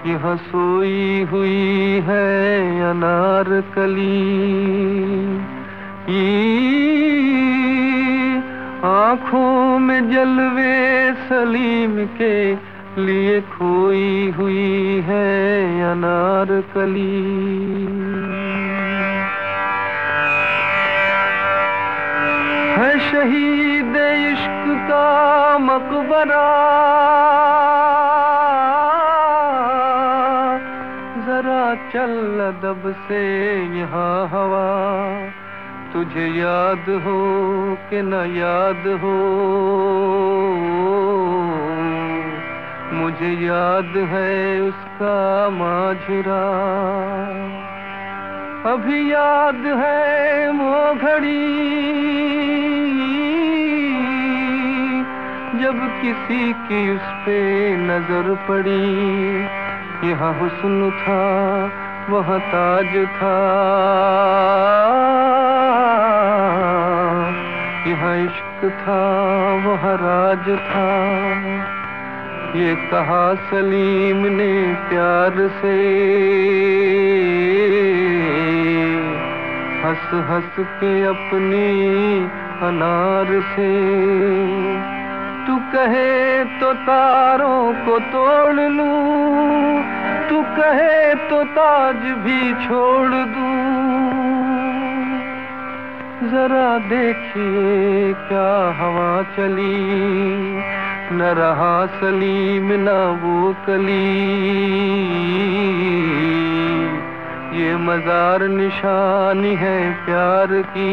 यहाँ सोई हुई है अनारकली, आँखों में जलवे सलीम के लिए खोई हुई है अनारकली। है शहीद इश्क का मकबरा, जरा चल अदब से यहाँ हवा, तुझे याद हो कि न याद हो, मुझे याद है उसका माजरा। अभी याद है वो घड़ी जब किसी की उस पे नजर पड़ी, यहाँ हुस्न था वहाँ ताज था, यहाँ इश्क था वहाँ राज था। ये कहा सलीम ने प्यार से, हंस हंस के अपनी अनार से। तू कहे तो तारों को तोड़ लूं, तू कहे तो ताज भी छोड़ दूं, जरा देखिए क्या हवा चली, न रहा सलीम न वो कली। ये मजार निशानी है प्यार की,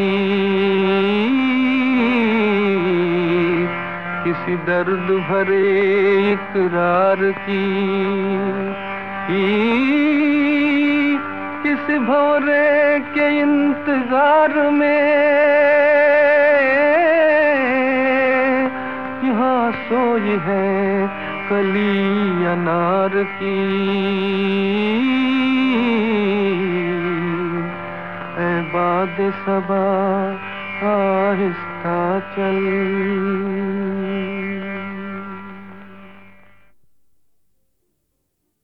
किसी दर्द भरे इकरार की, किस भौरे के इंतजार में यहाँ सोई है कली अनार की। ऐ बादे सबा आहिस्ता चल।